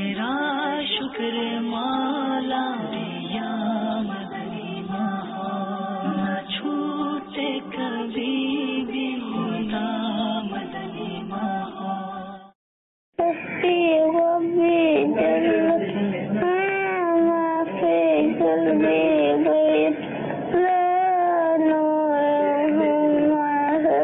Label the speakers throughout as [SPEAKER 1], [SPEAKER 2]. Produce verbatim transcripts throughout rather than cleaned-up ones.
[SPEAKER 1] تیرا شکر مولا یا مدنی ماحول نہ چھوٹے کبھی بھی خدا مدنی ماحول سستی غبی جنت ما فی قلبی بیت لا نور ما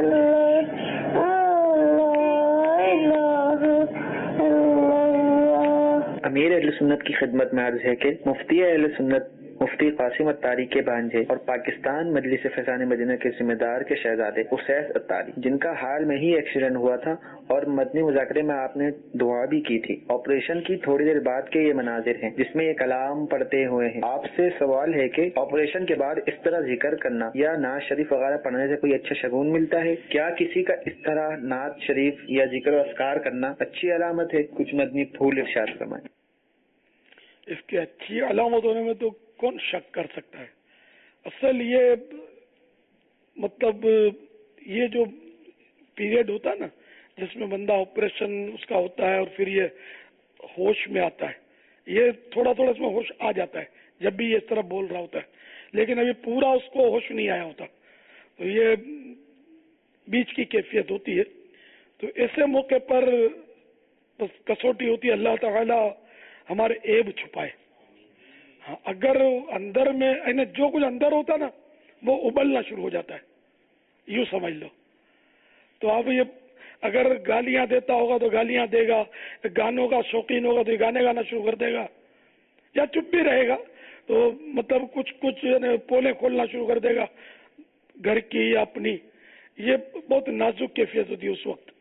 [SPEAKER 2] امیر اہل سنت کی خدمت میں عرض ہے کہ مفتی اہل سنت مفتی قاسم اتاری کے بھانجے اور پاکستان مجلس فیضان مدینہ کے ذمہ دار کے شہزادے اسیس اتاری، جن کا حال میں ہی ایکسیڈنٹ ہوا تھا اور مدنی مذاکرے میں آپ نے دعا بھی کی تھی، آپریشن کی تھوڑی دیر بعد کے یہ مناظر ہیں جس میں یہ کلام پڑھتے ہوئے ہیں۔ آپ سے سوال ہے کہ آپریشن کے بعد اس طرح ذکر کرنا یا نعت شریف وغیرہ پڑھنے سے کوئی اچھا شگون ملتا ہے؟ کیا کسی کا اس طرح نعت شریف یا ذکر و اذکار کرنا اچھی علامت ہے؟ کچھ مدنی پھول ارشاد فرمائیں۔
[SPEAKER 3] اس کی اچھی علامت ہونے میں تو کون شک کر سکتا ہے؟ اصل یہ مطلب یہ جو پیریڈ ہوتا ہے نا جس میں بندہ آپریشن اس کا ہوتا ہے اور پھر یہ ہوش میں آتا ہے، یہ تھوڑا تھوڑا اس میں ہوش آ جاتا ہے جب بھی یہ اس طرح بول رہا ہوتا ہے، لیکن ابھی پورا اس کو ہوش نہیں آیا ہوتا، تو یہ بیچ کی کیفیت ہوتی ہے۔ تو ایسے موقع پر بس کسوٹی ہوتی ہے اللہ تعالی ہمارے عیب چھپائے۔ ہاں، اگر اندر میں یعنی جو کچھ اندر ہوتا نا وہ ابلنا شروع ہو جاتا ہے، یوں سمجھ لو۔ تو آپ یہ اگر گالیاں دیتا ہوگا تو گالیاں دے گا، گانوں کا شوقین ہوگا تو یہ گانے گانا شروع کر دے گا، یا چپ بھی رہے گا تو مطلب کچھ کچھ پولیں کھولنا شروع کر دے گا گھر کی یا اپنی۔ یہ بہت نازک کیفیت ہوتی ہے اس وقت،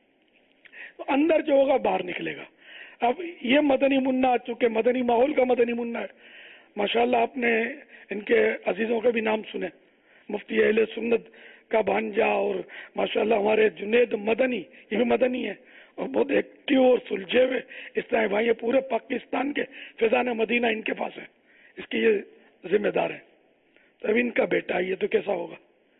[SPEAKER 3] تو اندر جو ہوگا باہر نکلے گا۔ اب یہ مدنی منا چونکہ مدنی ماحول کا مدنی منا ہے، ماشاءاللہ آپ نے ان کے عزیزوں کے بھی نام سنے، مفتی اہل سنت کا بھانجا اور ماشاءاللہ ہمارے جنید مدنی، یہ بھی مدنی ہے اور بہت ایکٹیو اور سلجھے ہوئے اس طرح بھائی، یہ پورے پاکستان کے فیضان مدینہ ان کے پاس ہے، اس کی یہ ذمہ دار ہے۔ تو اب ان کا بیٹا یہ تو کیسا ہوگا؟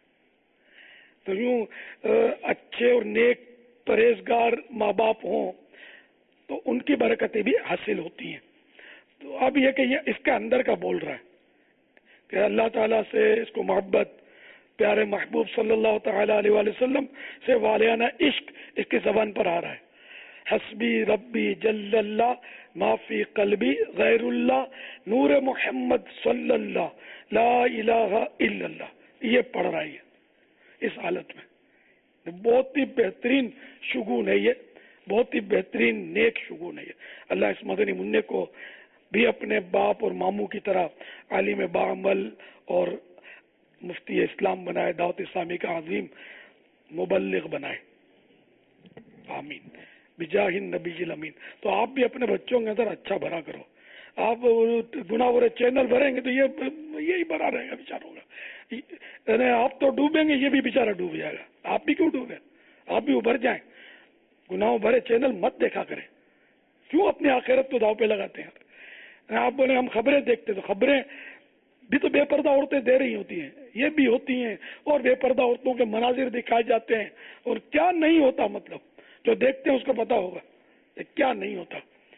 [SPEAKER 3] تو یوں اچھے اور نیک پرہیزگار ماں باپ ہوں تو ان کی برکتیں بھی حاصل ہوتی ہیں۔ تو اب یہ کہ یہ اس کے اندر کا بول رہا ہے کہ اللہ تعالیٰ سے اس کو محبت، پیارے محبوب صلی اللہ تعالی علیہ وآلہ وسلم سے والہانہ عشق اس کی زبان پر آ رہا ہے۔ حسبی ربی جل اللہ ما فی قلبی غیر اللہ نور محمد صلی اللہ لا الہ الا اللہ، یہ پڑھ رہا ہے اس حالت میں۔ بہت ہی بہترین شگون ہے، یہ بہت ہی بہترین نیک شگون ہے۔ اللہ اس مدنی منع کو بھی اپنے باپ اور ماموں کی طرح عالم باعمل اور مفتی اسلام بنائے، دعوت اسلامی کا عظیم مبلغ بنائے، آمین بجاہ النبی الامین۔ تو آپ بھی اپنے بچوں کے اندر اچھا بھرا کرو۔ آپ گناہ برے چینل بھریں گے تو یہ یہی بھرا رہے گا بیچاروں کا، یعنی آپ تو ڈوبیں گے، یہ بھی بیچارہ ڈوب جائے گا۔ آپ بھی کیوں ڈوبے؟ آپ بھی ابھر جائیں۔ گناہوں بھرے چینل مت دیکھا کریں، کیوں اپنی آخرت کو داؤ پہ لگاتے ہیں؟ آپ بولے ہم خبریں دیکھتے، تو خبریں بھی تو بے پردہ عورتیں دے رہی ہوتی ہیں، یہ بھی ہوتی ہیں، اور بے پردہ عورتوں کے مناظر دکھائے جاتے ہیں، اور کیا نہیں ہوتا، مطلب جو دیکھتے ہیں اس کو پتا ہوگا کہ کیا نہیں ہوتا،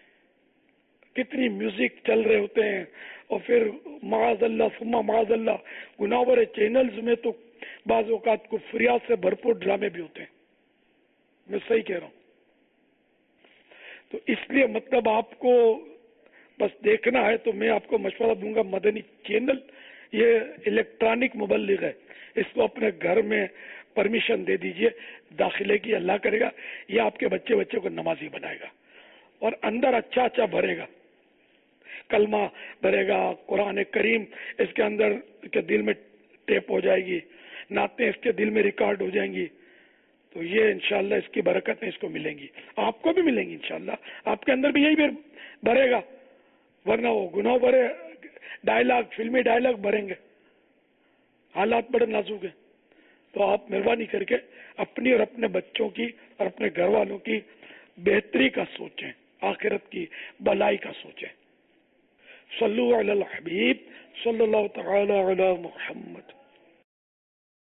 [SPEAKER 3] کتنی میوزک چل رہے ہوتے ہیں، اور پھر معاذ اللہ ثم معاذ اللہ گناہ بھرے چینلز میں تو بعض اوقات کفریات سے بھرپور ڈرامے بھی ہوتے ہیں۔ میں صحیح کہہ رہا ہوں؟ تو اس لیے مطلب آپ کو بس دیکھنا ہے تو میں آپ کو مشورہ دوں گا، مدنی چینل یہ الیکٹرانک مبلغ ہے، اس کو اپنے گھر میں پرمیشن دے دیجئے، داخلے کی اللہ کرے گا، یہ آپ کے بچے بچے کو نمازی بنائے گا، اور اندر اچھا اچھا بھرے گا، کلمہ بھرے گا، قرآن کریم اس کے اندر کے دل میں ٹیپ ہو جائے گی، نعتیں اس کے دل میں ریکارڈ ہو جائیں گی، تو یہ انشاءاللہ اس کی برکتیں اس کو ملیں گی، آپ کو بھی ملیں گی انشاءاللہ، آپ کے اندر بھی یہی بھرے گا، ورنہ وہ گناہ بھرے ڈائلاگ، فلمی ڈائلاگ بھریں گے، حالات بڑے نازک ہیں۔ تو آپ مہربانی کر کے اپنی اور اپنے بچوں کی اور اپنے گھر والوں کی بہتری کا سوچیں، آخرت کی بلائی کا سوچیں۔ صلو علی الحبیب صلی اللہ تعالی علی محمد۔